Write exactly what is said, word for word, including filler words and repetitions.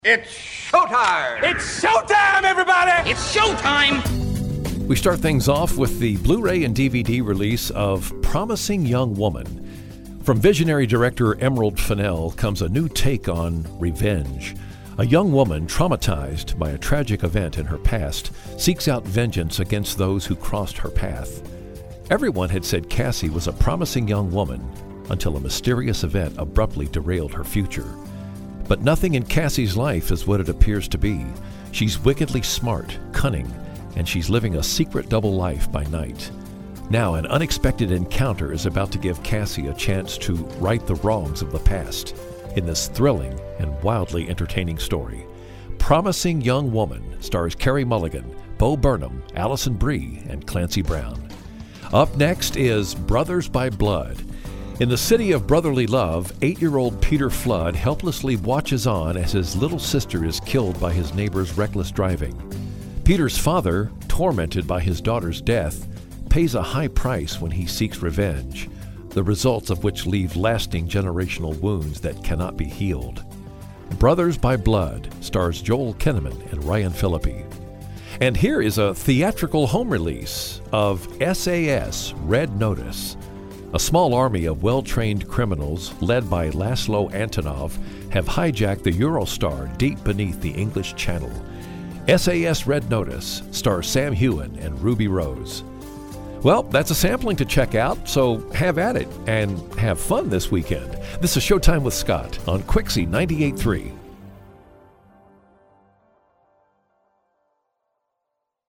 It's showtime! It's showtime, everybody! It's showtime! We start things off with the Blu-ray and D V D release of Promising Young Woman. From visionary director Emerald Fennell comes a new take on revenge. A young woman traumatized by a tragic event in her past seeks out vengeance against those who crossed her path. Everyone had said Cassie was a promising young woman until a mysterious event abruptly derailed her future. But nothing in Cassie's life is what it appears to be. She's wickedly smart, cunning, and she's living a secret double life by night. Now, an unexpected encounter is about to give Cassie a chance to right the wrongs of the past in this thrilling and wildly entertaining story. Promising Young Woman stars Carey Mulligan, Bo Burnham, Alison Brie, and Clancy Brown. Up next is Brothers by Blood. In the city of brotherly love, eight-year-old Peter Flood helplessly watches on as his little sister is killed by his neighbor's reckless driving. Peter's father, tormented by his daughter's death, pays a high price when he seeks revenge, the results of which leave lasting generational wounds that cannot be healed. Brothers by Blood stars Joel Kinnaman and Ryan Phillippe. And here is a theatrical home release of S A S Red Notice. A small army of well-trained criminals, led by Laszlo Antonov, have hijacked the Eurostar deep beneath the English Channel. S A S Red Notice stars Sam Heughan and Ruby Rose. Well, that's a sampling to check out, so have at it and have fun this weekend. This is Showtime with Scott on Quixie ninety-eight point three.